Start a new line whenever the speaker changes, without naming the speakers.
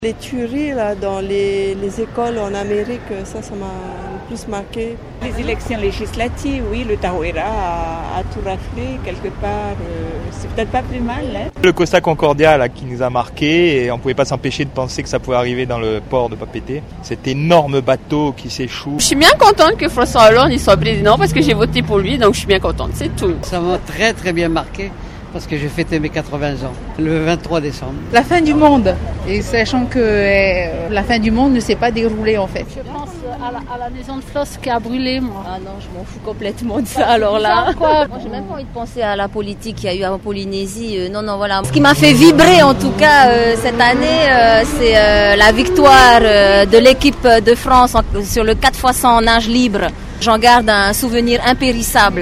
Les tueries là, dans les écoles en Amérique, ça m'a le plus marqué.
Les élections législatives, oui, le Tahuera a tout raflé quelque part. C'est peut-être pas plus mal. Hein.
Le Costa Concordia là, qui nous a marqué, et on ne pouvait pas s'empêcher de penser que ça pouvait arriver dans le port de Papeete. Cet énorme bateau qui s'échoue.
Je suis bien contente que François Hollande il soit président parce que j'ai voté pour lui, donc je suis bien contente, c'est tout.
Ça m'a très très bien marqué. Parce que j'ai fêté mes 80 ans, le 23 décembre.
La fin du monde, et sachant que la fin du monde ne s'est pas déroulée en fait.
Je pense à la maison de Floss qui a brûlé, moi.
Ah non, je m'en fous complètement de ça, alors là.
Quoi
moi, j'ai même pas envie de penser à la politique qu'il y a eu en Polynésie. Non, voilà. Ce qui m'a fait vibrer, en tout cas, cette année, c'est la victoire de l'équipe de France sur le 4x100 en nage libre. J'en garde un souvenir impérissable.